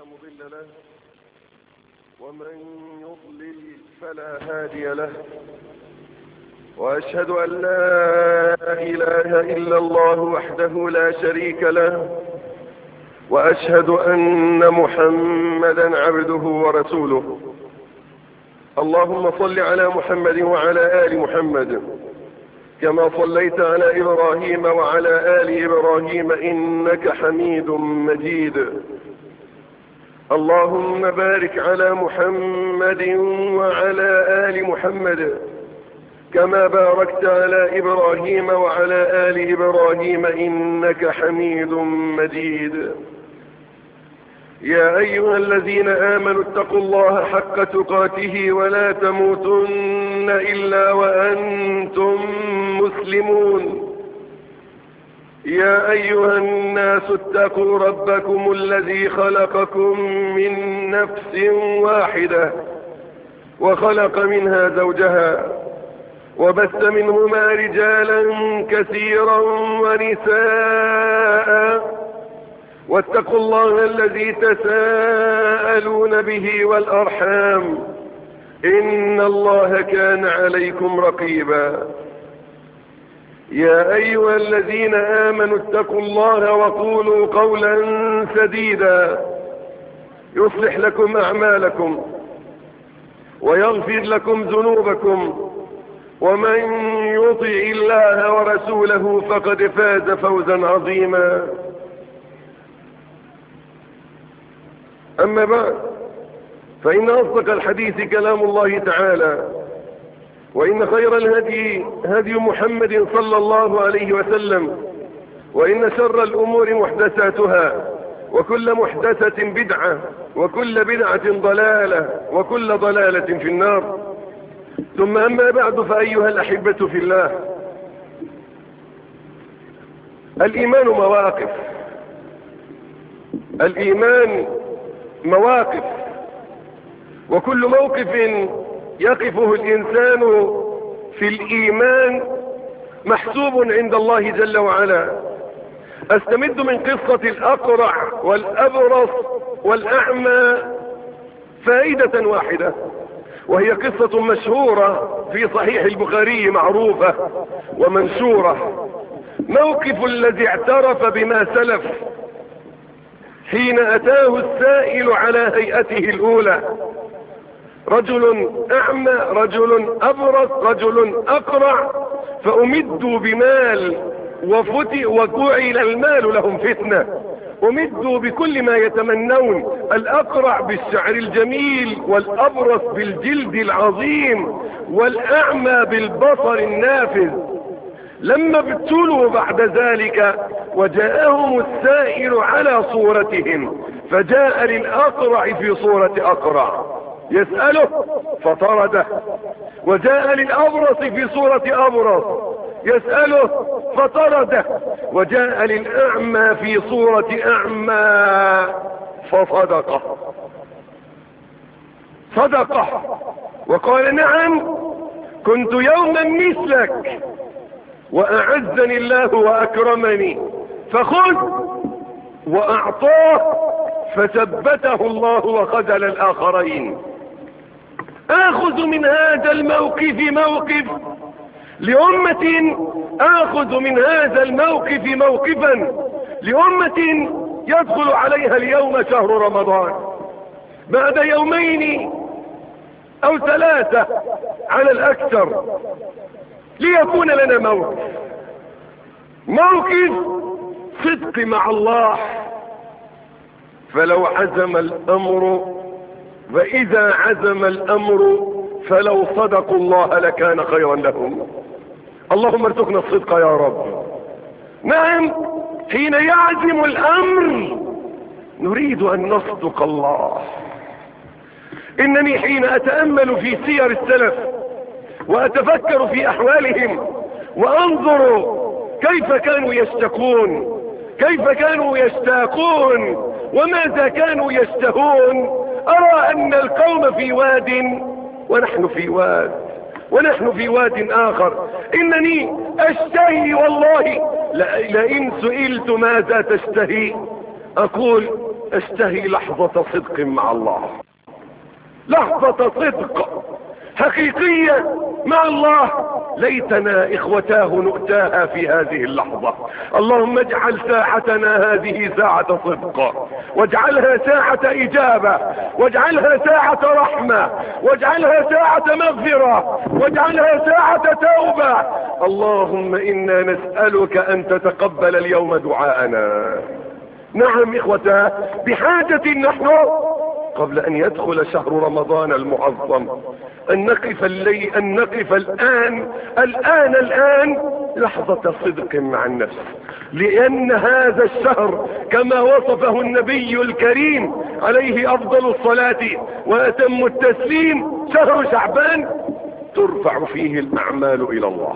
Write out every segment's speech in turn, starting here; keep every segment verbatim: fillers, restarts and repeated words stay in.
مضل له ومن يضلل فلا هادي له، وأشهد أن لا إله إلا الله وحده لا شريك له، وأشهد أن محمدا عبده ورسوله. اللهم صل على محمد وعلى آل محمد كما صليت على إبراهيم وعلى آل إبراهيم إنك حميد مجيد. اللهم بارك على محمد وعلى آل محمد كما باركت على إبراهيم وعلى آل إبراهيم إنك حميد مجيد. يا أيها الذين آمنوا اتقوا الله حق تقاته ولا تموتن إلا وأنتم مسلمون. يا أيها الناس اتقوا ربكم الذي خلقكم من نفس واحدة وخلق منها زوجها وبث منهما رجالا كثيرا ونساء، واتقوا الله الذي تساءلون به والأرحام إن الله كان عليكم رقيبا. يا أيها الذين آمنوا اتقوا الله وقولوا قولا سديدا يصلح لكم أعمالكم ويغفر لكم ذنوبكم، ومن يطع الله ورسوله فقد فاز فوزا عظيما. أما بعد، فإن أصدق الحديث كلام الله تعالى، وإن خير الهدي هدي محمد صلى الله عليه وسلم، وإن شر الأمور محدثاتها، وكل محدثة بدعة، وكل بدعة ضلالة، وكل ضلالة في النار. ثم أما بعد، فأيها الأحبة في الله، الإيمان مواقف. الإيمان مواقف، وكل موقف يقفه الإنسان في الإيمان محسوب عند الله جل وعلا. أستمد من قصة الأقرع والأبرص والأعمى فائدة واحدة، وهي قصة مشهورة في صحيح البخاري معروفة ومنشورة. موقف الذي اعترف بما سلف حين أتاه السائل على هيئته الأولى، رجل أعمى، رجل أبرص، رجل أقرع، فأمدوا بمال وفتئ وجعل المال لهم فتنة. أمدوا بكل ما يتمنون، الأقرع بالشعر الجميل، والأبرص بالجلد العظيم، والأعمى بالبصر النافذ. لما ابتلوا بعد ذلك وجاءهم السائل على صورتهم، فجاء للأقرع في صورة أقرع يسأله فطرده، وجاء للأبرص في صورة أبرص يسأله فطرده، وجاء للأعمى في صورة أعمى فصدقه. صدقه وقال: نعم، كنت يوما مثلك وأعزني الله وأكرمني، فخذ. وأعطاه فثبته الله وخذل الآخرين. آخذ من هذا الموقف موقف لأمة، آخذ من هذا الموقف موقفا لأمة يدخل عليها اليوم شهر رمضان، بعد يومين أو ثلاثة على الأكثر، ليكون لنا موقف موقف صدق مع الله. فلو عزم الأمر، فإذا عزم الأمر فلو صدقوا الله لكان خيرا لهم. اللهم ارزقنا الصدق يا رب. نعم، حين يعزم الأمر نريد أن نصدق الله. إنني حين أتأمل في سير السلف وأتفكر في أحوالهم وأنظر كيف كانوا يشتكون، كيف كانوا يشتاقون، وماذا كانوا يشتهون، أرى أن القوم في واد ونحن في واد، ونحن في واد آخر. إنني أشتهي والله، لئن سئلت ماذا تشتهي أقول اشتهي لحظة صدق مع الله، لحظة صدق حقيقية مع الله. ليتنا اخوتاه نؤتاها في هذه اللحظة. اللهم اجعل ساعتنا هذه ساعة صدق، واجعلها ساعة اجابة، واجعلها ساعة رحمة، واجعلها ساعة مغفرة، واجعلها ساعة توبة. اللهم انا نسألك ان تتقبل اليوم دعاءنا. نعم اخوتاه، بحاجة نحن قبل ان يدخل شهر رمضان المعظم ان نقف الليل، ان نقف الان الان الان لحظة صدق مع النفس، لان هذا الشهر كما وصفه النبي الكريم عليه افضل الصلاة واتم التسليم شهر شعبان ترفع فيه الاعمال الى الله.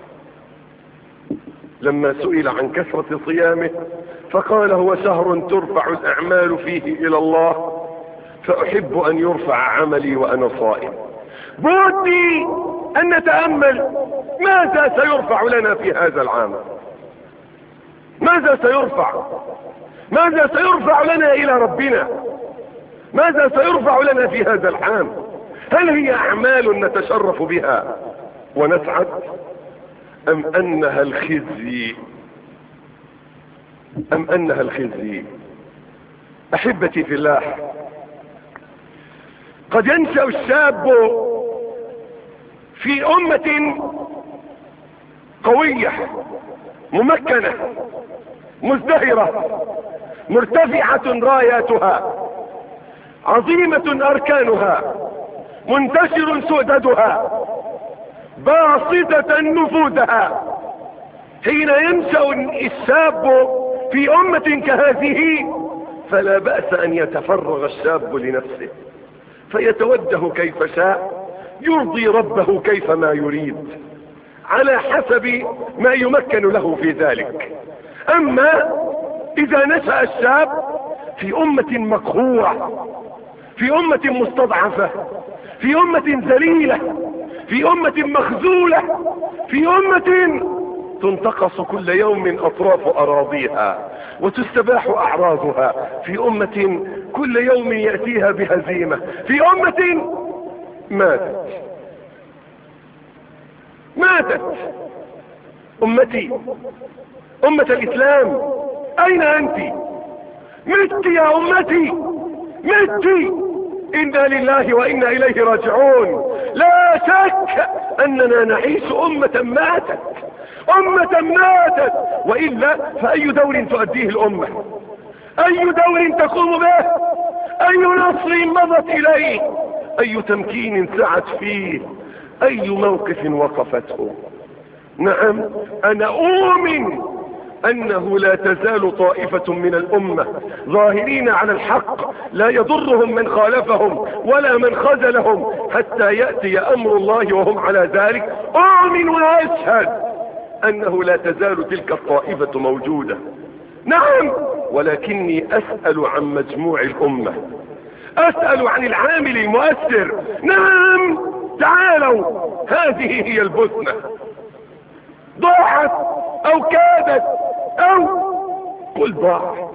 لما سئل عن كثرة صيامه فقال هو شهر ترفع الاعمال فيه الى الله، فاحب ان يرفع عملي وانا صائم. بودي ان نتأمل ماذا سيرفع لنا في هذا العام، ماذا سيرفع، ماذا سيرفع لنا الى ربنا، ماذا سيرفع لنا في هذا العام. هل هي اعمال نتشرف بها ونسعد، ام انها الخزي، ام انها الخزي؟ احبتي في الله، قد ينشأ الشاب في امة قوية ممكنة مزدهرة مرتفعة راياتها، عظيمة اركانها، منتشر سؤددها، باسطة نفوذها. حين ينشأ الشاب في امة كهذه فلا بأس ان يتفرغ الشاب لنفسه فيتوجه كيف شاء، يرضي ربه كيف ما يريد على حسب ما يمكن له في ذلك. اما اذا نشأ الشاب في امة مقهورة، في امة مستضعفة، في امة ذليلة، في امة مخذولة، في امة تنتقص كل يوم اطراف اراضيها وتستباح اعراضها، في امة كل يوم يأتيها بهزيمة، في امة ماتت ماتت امتي، امة الاسلام اين انت؟ مت يا امتي، مت. انا لله وانا اليه راجعون. لا شك اننا نعيش امة ماتت، امة ماتت، وإلا فأي دور تؤديه الامة، اي دور تقوم به، اي نصر مضت اليه، اي تمكين سعت فيه، اي موقف وقفته. نعم انا اؤمن انه لا تزال طائفة من الامة ظاهرين على الحق لا يضرهم من خالفهم ولا من خذلهم حتى يأتي امر الله وهم على ذلك. اؤمن واشهد انه لا تزال تلك الطائفة موجودة. نعم، ولكني اسأل عن مجموع الامة، اسأل عن العامل المؤثر. نعم تعالوا، هذه هي البثنة، ضاعت او كادت او قل ضاعت.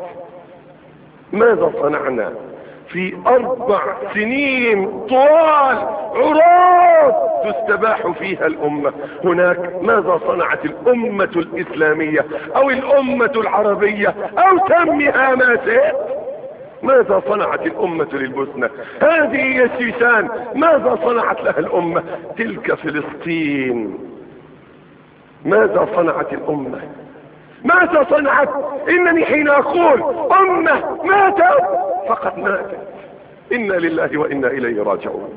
ماذا صنعنا في اربع سنين طوال عراض تستباح فيها الامة هناك؟ ماذا صنعت الامة الاسلامية او الامة العربية او سمها ما شئت؟ ماذا صنعت الامة للبوسنة؟ هذه هي الشيشان، ماذا صنعت لها الامة؟ تلك فلسطين، ماذا صنعت الامة؟ ماذا صنعت؟ انني حين اقول امة ماتت فقد ماتت. انا لله وانا اليه راجعون.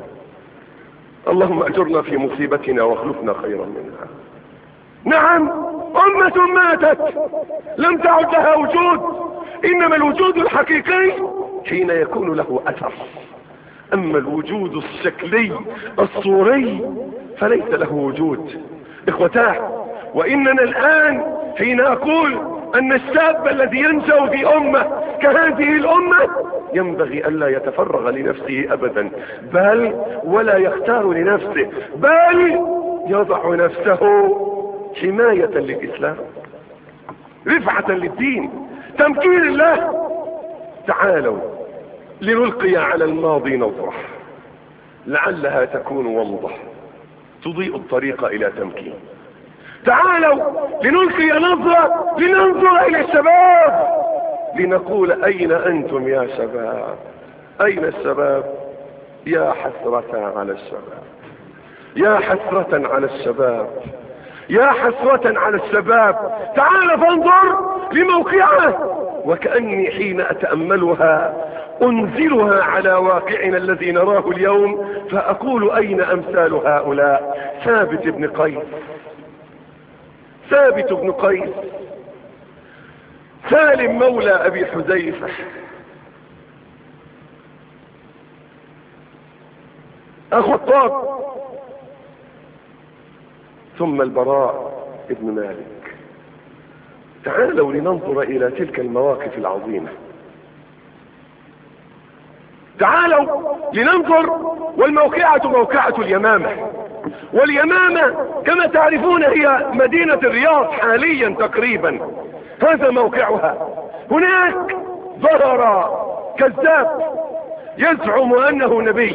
اللهم اجرنا في مصيبتنا واخلفنا خيرا منها. نعم امة ماتت لم تعد لها وجود، انما الوجود الحقيقي حين يكون له اثر، اما الوجود الشكلي الصوري فليس له وجود. اخوتاه، واننا الان حين اقول ان الشاب الذي ينشأ في امة كهذه الامة ينبغي الا يتفرغ لنفسه ابدا، بل ولا يختار لنفسه، بل يضع نفسه حماية للاسلام، رفعة للدين، تمكين الله. تعالوا لنلقي على الماضي نظرة لعلها تكون ومضة تضيء الطريق الى تمكين. تعالوا لنلقي نظرة لننظر الى الشباب لنقول اين انتم يا شباب؟ اين الشباب؟ يا حسرة على الشباب، يا حسرة على الشباب، يا حسرة على الشباب. تعال فانظر لموقعه، وكأني حين أتأملها أنزلها على واقعنا الذي نراه اليوم، فأقول أين أمثال هؤلاء؟ ثابت بن قيس، ثابت بن قيس، سالم مولى أبي حذيفة، أخو الطاب، ثم البراء ابن مالك. تعالوا لننظر إلى تلك المواقف العظيمة. تعالوا لننظر، والموقعة موقعة اليمامة، واليمامة كما تعرفون هي مدينة الرياض حاليا تقريبا، هذا موقعها. هناك ظهر كذاب يزعم أنه نبي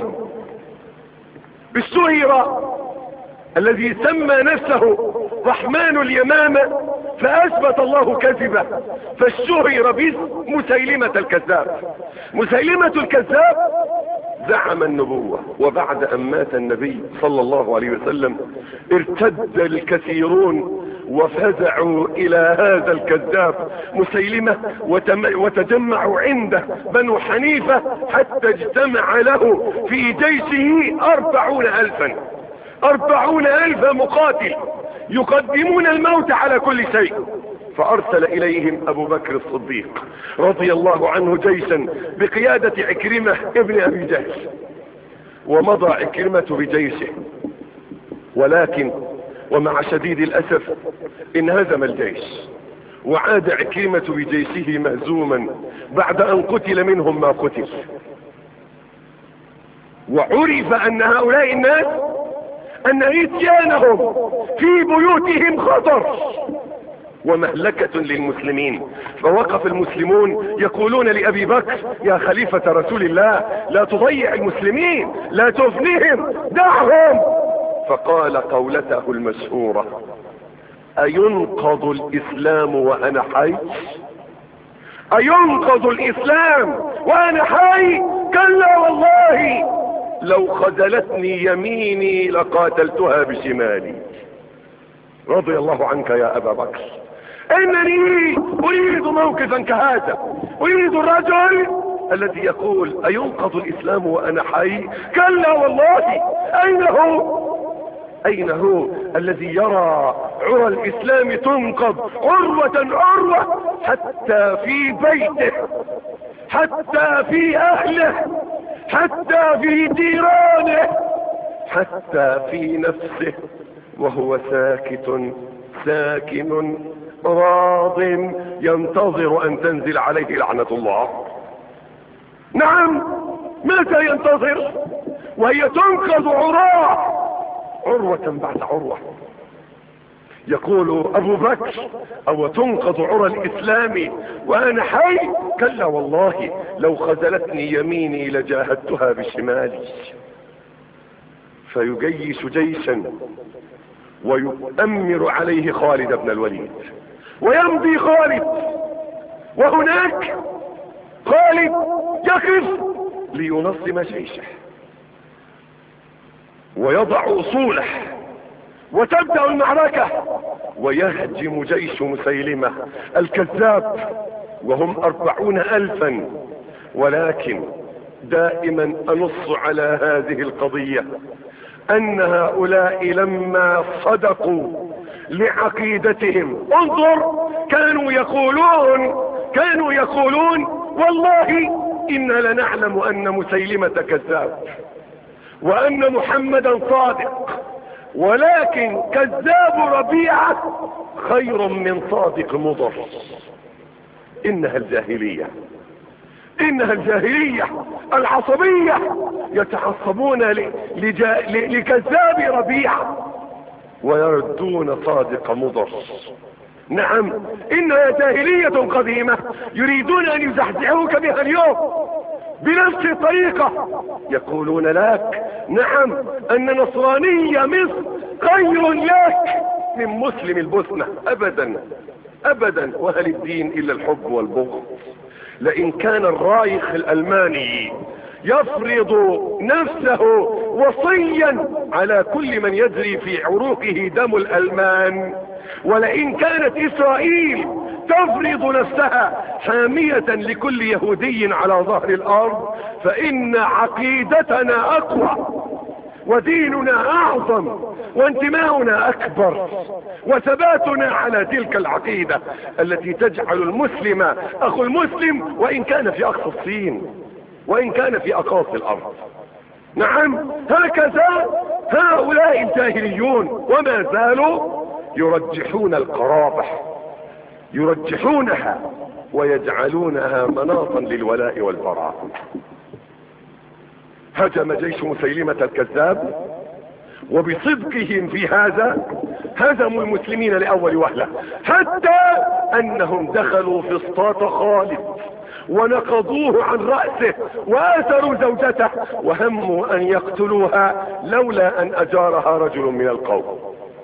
بالسهرة الذي سمى نفسه رحمن اليمامة، فأثبت الله كذبه فالشهر باسم مسيلمة الكذاب. مسيلمة الكذاب زعم النبوة، وبعد أن مات النبي صلى الله عليه وسلم ارتد الكثيرون وفزعوا إلى هذا الكذاب مسيلمة، وتجمعوا عنده بنو حنيفة حتى اجتمع له في جيشه أربعون ألفا أربعون ألف مقاتل يقدمون الموت على كل شيء. فأرسل إليهم أبو بكر الصديق رضي الله عنه جيشا بقيادة عكرمة ابن أبي جهل، ومضى عكرمة بجيشه، ولكن ومع شديد الأسف انهزم الجيش، وعاد عكرمة بجيشه مهزوما بعد أن قتل منهم ما قتل. وعرف أن هؤلاء الناس أن إتيانهم في بيوتهم خطر ومهلكة للمسلمين. فوقف المسلمون يقولون لأبي بكر يا خليفة رسول الله لا تضيع المسلمين، لا تفنيهم، دعهم. فقال قولته المشهورة أينقض الإسلام وأنا حي؟ أينقض الإسلام وأنا حي؟ كلا والله لو خذلتني يميني لقاتلتها بشمالي. رضي الله عنك يا أبا بكر. إنني أريد موقفا كهذا، أريد الرجل الذي يقول أينقض الإسلام وأنا حي؟ كلا والله. أين هو؟ أين هو الذي يرى عرى الإسلام تنقض عروة عروة حتى في بيته، حتى في أهله، حتى في جيرانه، حتى في نفسه، وهو ساكت ساكن راض ينتظر أن تنزل عليه لعنة الله؟ نعم، ماذا ينتظر وهي تنقض عراه عروة بعد عروة؟ يقول أبو بكر أو تنقض عرى الإسلام وأنا حي؟ كلا والله لو خذلتني يميني لجاهدتها بشمالي. فيجيش جيشا ويؤمر عليه خالد بن الوليد، ويمضي خالد، وهناك خالد يقف لينظم جيشه ويضع أصوله، وتبدأ المعركة، ويهجم جيش مسيلمة الكذاب وهم أربعون ألفا. ولكن دائما أنص على هذه القضية أن هؤلاء لما صدقوا لعقيدتهم، انظر، كانوا يقولون كانوا يقولون والله إنا لنعلم أن مسيلمة كذاب وأن محمدا صادق، ولكن كذاب ربيعة خير من صادق مضر. إنها الجاهلية، إنها الجاهلية العصبية، يتعصبون لجا... لكذاب ربيعة ويردون صادق مضر. نعم، انها جاهلية قديمة يريدون ان يزحزحوك بها اليوم بنفس الطريقة. يقولون لك نعم ان نصرانية مصر خير لك من مسلم البوسنة. ابدا ابدا، وهل الدين الا الحب والبغض؟ لئن كان الرايخ الالماني يفرض نفسه وصيا على كل من يجري في عروقه دم الالمان، ولئن كانت اسرائيل تفرض نفسها حامية لكل يهودي على ظهر الارض، فان عقيدتنا اقوى وديننا اعظم وانتماؤنا اكبر، وثباتنا على تلك العقيدة التي تجعل المسلم اخو المسلم وان كان في اقصى الصين وان كان في اقاصي الارض. نعم، هكذا هؤلاء الجاهليون وما زالوا يرجحون القرابة، يرجحونها ويجعلونها مناطا للولاء والبراء. هجم جيش مسيلمة الكذاب وبصدقهم في هذا هزموا المسلمين لأول وهلة، حتى أنهم دخلوا في اسطاط خالد ونقضوه عن رأسه وآثروا زوجته وهموا أن يقتلوها لولا أن أجارها رجل من القوم.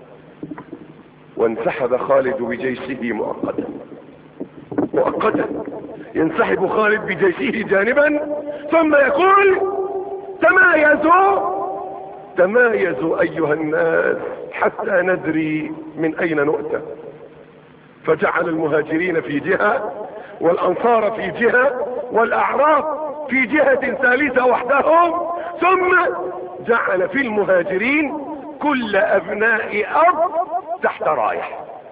وانسحب خالد بجيشه مؤقتا مؤقتا ينسحب خالد بجيشه جانبا ثم يقول تمايزوا تمايزوا أيها الناس حتى ندري من أين نؤتى. فجعل المهاجرين في جهة والأنصار في جهة والأعراب في جهة ثالثة وحدهم، ثم جعل في المهاجرين كل أبناء أب تحت راية.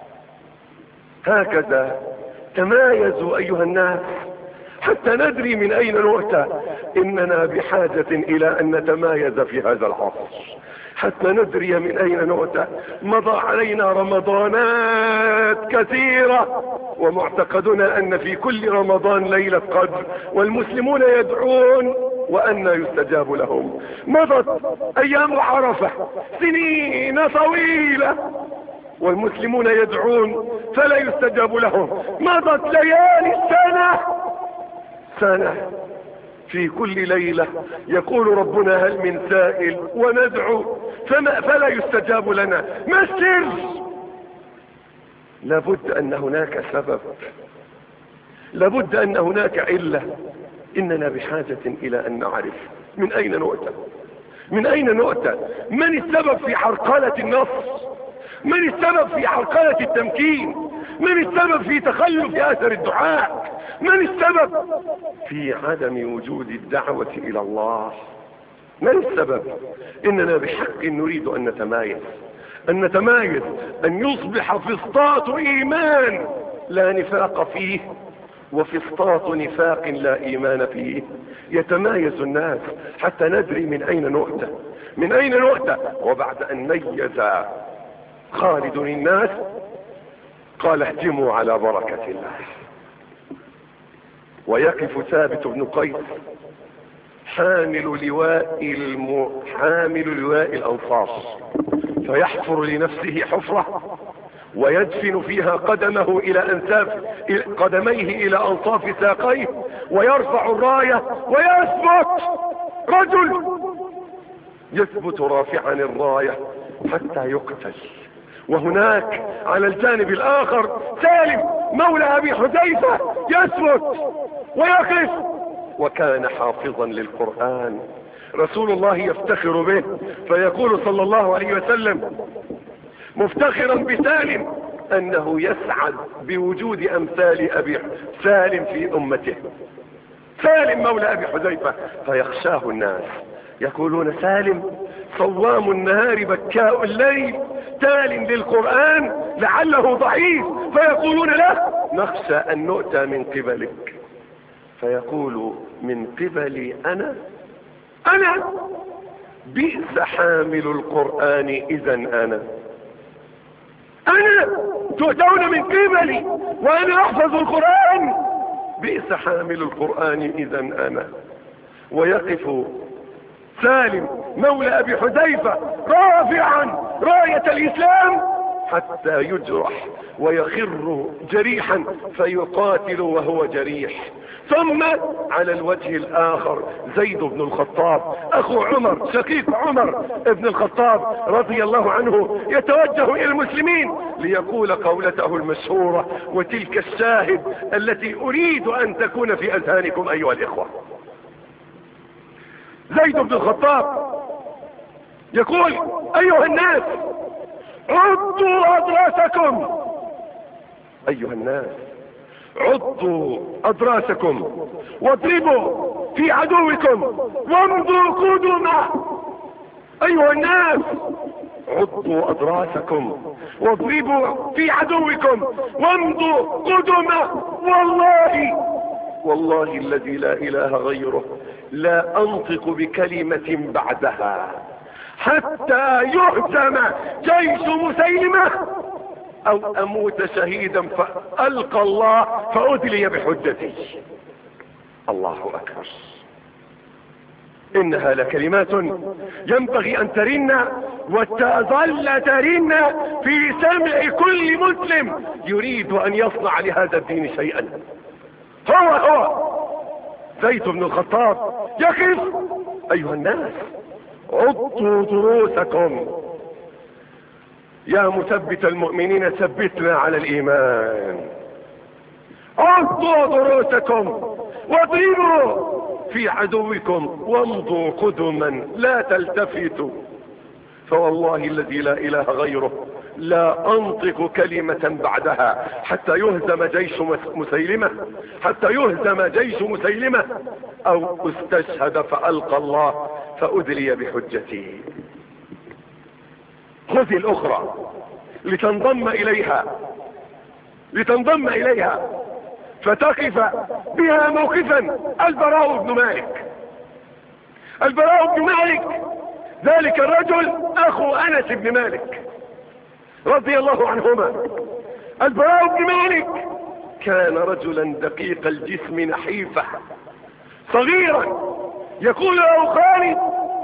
هكذا تمايزوا أيها الناس حتى ندري من أين نؤتى. إننا بحاجة إلى أن نتمايز في هذا العصر حتى ندري من أين نؤتى. مضى علينا رمضانات كثيرة ومعتقدنا أن في كل رمضان ليلة قدر، والمسلمون يدعون وأن يستجاب لهم. مضت أيام عرفة سنين طويلة والمسلمون يدعون فلا يستجاب لهم. مضت ليالي السنة سنة في كل ليلة يقول ربنا هل من سائل وندعو فما فلا يستجاب لنا. ما السر؟ لابد أن هناك سبب، لابد أن هناك علة. إننا بحاجة إلى أن نعرف من أين نؤتى، من أين نؤتى، من السبب في عرقلة النصر، من السبب في عرقلة التمكين، من السبب في تخلف أثر الدعاء، من السبب في عدم وجود الدعوة إلى الله، من السبب؟ إننا بحق نريد أن نتمايز، أن نتمايز، أن يصبح فسطاط إيمان لا نفاق فيه وفسطاط نفاق لا إيمان فيه. يتمايز الناس حتى ندري من أين نؤتى، من أين نؤتى. وبعد أن ميز خالد الناس قال اهجموا على بركة الله. ويقف ثابت بن قيس حامل لواء الم... حامل لواء الأنصار فيحفر لنفسه حفرة ويدفن فيها قدمه إلى أنساف قدميه إلى أنصاف ساقيه ويرفع الراية ويثبت. رجل يثبت رافعا الراية حتى يقتل. وهناك على الجانب الآخر سالم مولى أبي حذيفة يثبت ويقف، وكان حافظا للقرآن. رسول الله يفتخر به فيقول صلى الله عليه وسلم مفتخرا بسالم أنه يسعد بوجود أمثال أبي سالم في أمته. سالم مولى أبي حذيفة فيخشاه الناس يقولون سالم صوام النهار بكاء الليل تال للقرآن لعله ضعيف، فيقولون له نخشى أن نؤتى من قبلك. فيقول من قبلي أنا أنا بئس حامل القرآن إذا أنا أنا تؤتون من قبلي وأنا أحفظ القرآن. بئس حامل القرآن إذا أنا. ويقف سالم مولى أبي حذيفة رافعا راية الإسلام حتى يجرح ويخر جريحا فيقاتل وهو جريح. ثم على الوجه الاخر زيد بن الخطاب اخو عمر شقيق عمر ابن الخطاب رضي الله عنه يتوجه الى المسلمين ليقول قولته المشهورة وتلك الشاهد التي اريد ان تكون في اذهانكم ايها الاخوة. زيد بن الخطاب يقول ايها الناس عضوا اضراسكم، ايها الناس عضوا اضراسكم واضربوا في عدوكم وامضوا قدما. ايها الناس عضوا اضراسكم واضربوا في عدوكم وامضوا قدما. والله والله الذي لا اله غيره لا انطق بكلمة بعدها حتى يهزم جيش مسيلمة او اموت شهيدا فالقى الله فادلي بحجتي. الله اكبر. انها لكلمات ينبغي ان ترن وتظل ترن في سمع كل مسلم يريد ان يصنع لهذا الدين شيئا. هو هو زيد بن الخطاب يقف ايها الناس عضوا ضروسكم يا مثبت المؤمنين ثبتنا على الايمان. عضوا ضروسكم واضربوا في عدوكم وامضوا قدما لا تلتفتوا. فوالله الذي لا اله غيره لا انطق كلمة بعدها حتى يهزم جيش مسيلمة حتى يهزم جيش مسيلمة او استشهد فالقى الله فادلي بحجتي. خذي الاخرى لتنضم اليها لتنضم اليها فتقف بها موقفا البراء بن مالك. البراء بن مالك ذلك الرجل اخو انس بن مالك رضي الله عنهما. البراء بن مالك كان رجلا دقيق الجسم نحيفا صغيرا يقول له خالد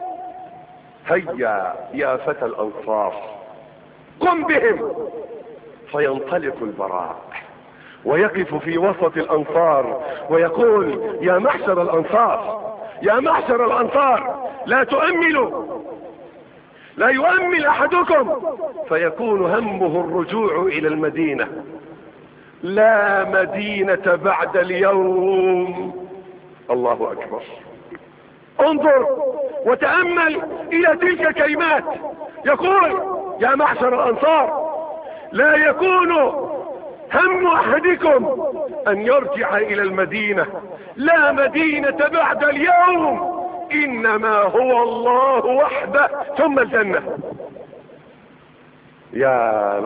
هيا يا فتى الانصار قم بهم. فينطلق البراء ويقف في وسط الانصار ويقول يا معشر الانصار يا معشر الانصار لا تؤملوا لا يؤمل احدكم فيكون همه الرجوع الى المدينة. لا مدينة بعد اليوم. الله اكبر. انظر وتأمل الى تلك الكلمات. يقول يا معشر الانصار لا يكون هم احدكم ان يرجع الى المدينة. لا مدينة بعد اليوم انما هو الله وحده ثم الجنة. يا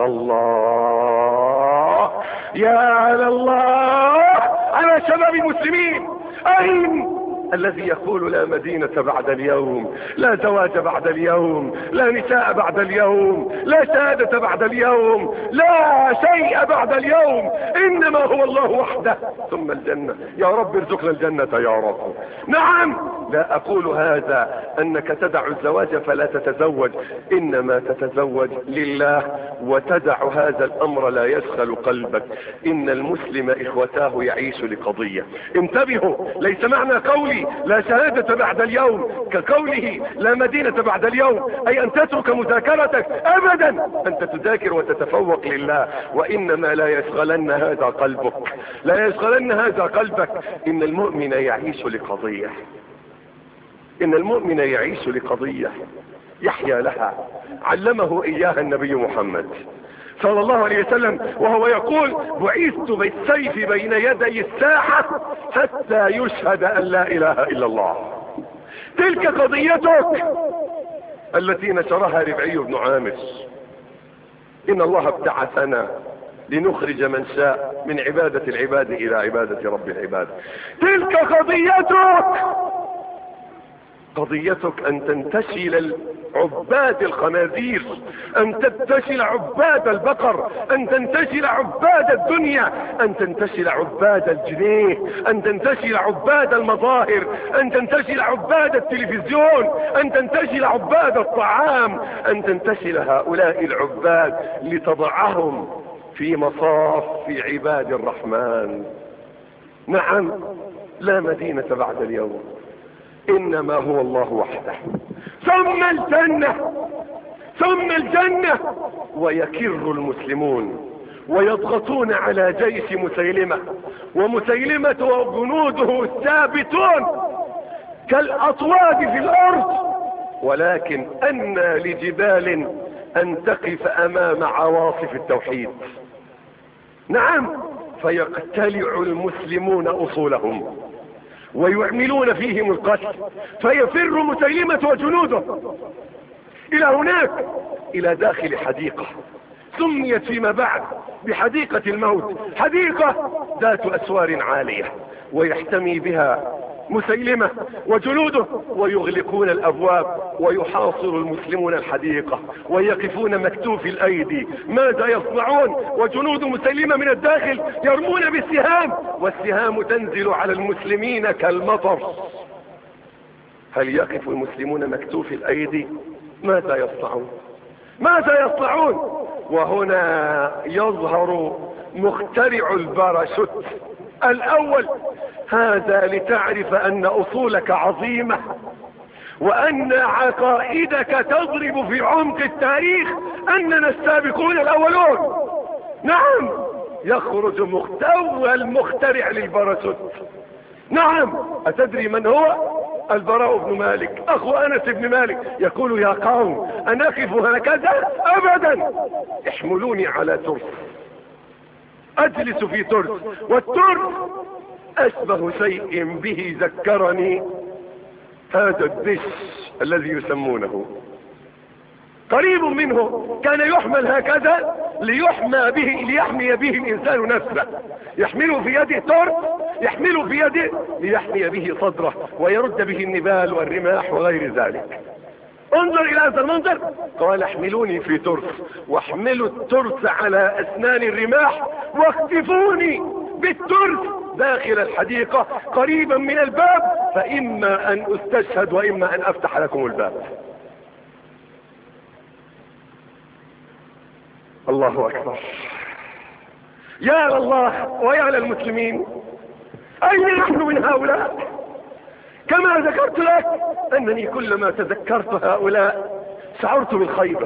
لله يا لله على شباب المسلمين. اين الذي يقول لا مدينة بعد اليوم، لا زواج بعد اليوم، لا نساء بعد اليوم، لا شهادة بعد اليوم، لا شيء بعد اليوم، انما هو الله وحده ثم الجنة. يا رب ارزقنا الجنة يا رب. نعم لا اقول هذا انك تدع الزواج فلا تتزوج، انما تتزوج لله وتدع هذا الامر لا يشغل قلبك. ان المسلم اخوتاه يعيش لقضية. انتبهوا، ليس معنى قولي لا شهادة بعد اليوم كقوله لا مدينة بعد اليوم اي ان تترك مذاكرتك ابدا. انت تذاكر وتتفوق لله، وانما لا يشغلن هذا قلبك لا يشغلن هذا قلبك. ان المؤمن يعيش لقضية ان المؤمن يعيش لقضية يحيا لها. علمه اياها النبي محمد صلى الله عليه وسلم وهو يقول بعثت بالسيف بين يدي الساحة حتى يشهد ان لا اله الا الله. تلك قضيتك التي نشرها ربعي بن عامر. ان الله ابتعثنا لنخرج من شاء من عبادة العباد الى عبادة رب العباد. تلك قضيتك قضيتك ان تنتشل عباد الخنازير، ان تنتشل عباد البقر، ان تنتشل عباد الدنيا، ان تنتشل عباد الجنيه، ان تنتشل عباد المظاهر، ان تنتشل عباد التلفزيون، ان تنتشل عباد الطعام، ان تنتشل هؤلاء العباد لتضعهم في مصاف في عباد الرحمن. نعم، لا مدينة بعد اليوم، انما هو الله وحده، ثم الجنة، ثم الجنة. ويكر المسلمون ويضغطون على جيش مسيلمة، ومسيلمة وجنوده ثابتون كالأطواد في الأرض، ولكن أنى لجبال أن تقف أمام عواصف التوحيد. نعم، فيقتلع المسلمون أصولهم ويعملون فيهم القتل، فيفر مسيلمة وجنوده الى هناك، الى داخل حديقة سميت فيما بعد بحديقة الموت، حديقة ذات اسوار عالية، ويحتمي بها مسيلمة وجنوده، ويغلقون الابواب ويحاصر المسلمون الحديقة ويقفون مكتوف الايدي. ماذا يصنعون وجنود مسيلمة من الداخل؟ يرمون بالسهام، والسهام تنزل على المسلمين كالمطر. هل يقف المسلمون مكتوف الايدي؟ ماذا يصنعون؟ ماذا يصنعون؟ وهنا يظهر مخترع الباراشوت الاول. هذا لتعرف ان اصولك عظيمة، وان عقائدك تضرب في عمق التاريخ اننا السابقون الاولون. نعم، يخرج مختوى المخترع للباراشوت. نعم، اتدري من هو؟ البراء بن مالك اخو انس بن مالك، يقول: يا قوم انقف هكذا؟ ابدا، احملوني على ترس، اجلس في ترس، والترس اشبه شيء به ذكرني هذا الدش الذي يسمونه، قريب منه، كان يحمل هكذا ليحمى به، ليحمي به الانسان نفسه، يحمله في يده ترس، يحمله في يده ليحمي به صدره ويرد به النبال والرماح وغير ذلك. انظر الى هذا المنظر، قال: احملوني في ترس، واحملوا الترس على اسنان الرماح، واخطفوني بالترس داخل الحديقة قريبا من الباب، فاما ان استشهد واما ان افتح لكم الباب. الله اكبر، يا لله ويا للمسلمين، اين نحن من هؤلاء؟ كما ذكرت لك انني كلما تذكرت هؤلاء شعرت بالخيبة.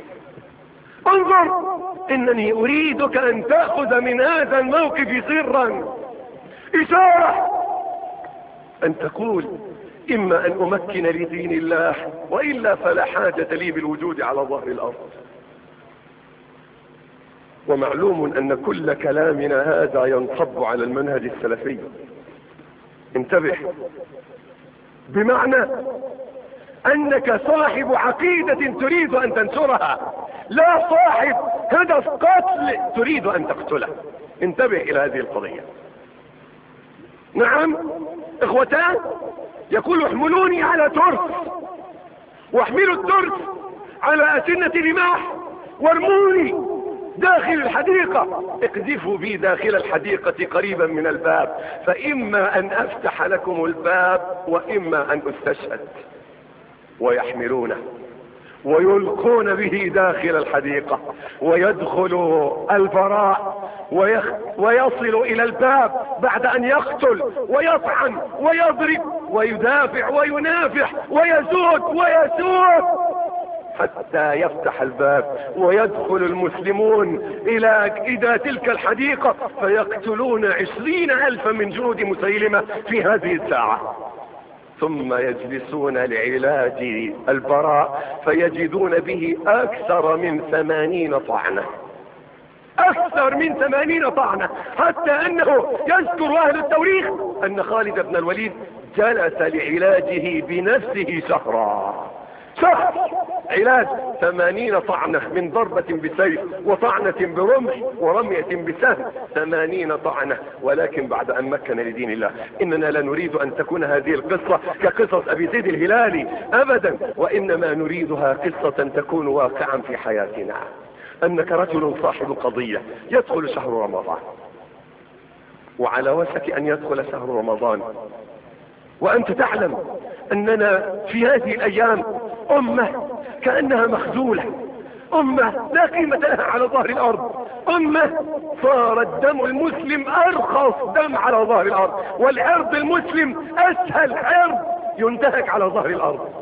انظر، انني اريدك ان تأخذ من هذا الموقف سرا اشارة، ان تقول: اما ان امكن لدين الله، والا فلا حاجة لي بالوجود على ظهر الارض. ومعلوم ان كل كلامنا هذا ينصب على المنهج السلفي. انتبه، بمعنى انك صاحب عقيدة تريد ان تنشرها، لا صاحب هدف قتل تريد ان تقتله. انتبه الى هذه القضية. نعم اخوتان، يقول: احملوني على ترس، واحملوا الترس على اسنة رماح، وارموني داخل الحديقة، اقذفوا بي داخل الحديقة قريبا من الباب، فاما ان افتح لكم الباب واما ان استشهد. ويحملونه ويلقون به داخل الحديقة، ويدخل البراء ويخ... ويصل الى الباب بعد ان يقتل ويطعن ويضرب ويدافع وينافح ويزود ويسود حتى يفتح الباب، ويدخل المسلمون الى الى تلك الحديقة، فيقتلون عشرين الفا من جنود مسيلمة في هذه الساعة. ثم يجلسون لعلاج البراء، فيجدون به اكثر من ثمانين طعنة، اكثر من ثمانين طعنة، حتى انه يذكر اهل التوريخ ان خالد بن الوليد جلس لعلاجه بنفسه شهرا، شهر علاج ثمانين طعنة من ضربة بسيف وطعنة برمح ورمية بسهم، ثمانين طعنة. ولكن بعد ان مكن لدين الله. اننا لا نريد ان تكون هذه القصة كقصص ابي زيد الهلالي ابدا، وانما نريدها قصة تكون واقعا في حياتنا. انك رجل صاحب قضية، يدخل شهر رمضان وعلى وشك ان يدخل شهر رمضان، وانت تعلم اننا في هذه الايام امة كأنها مخذولة، امة لا قيمة لها على ظهر الارض، امة صار الدم المسلم ارخص دم على ظهر الارض، والعرض المسلم اسهل عرض ينتهك على ظهر الارض.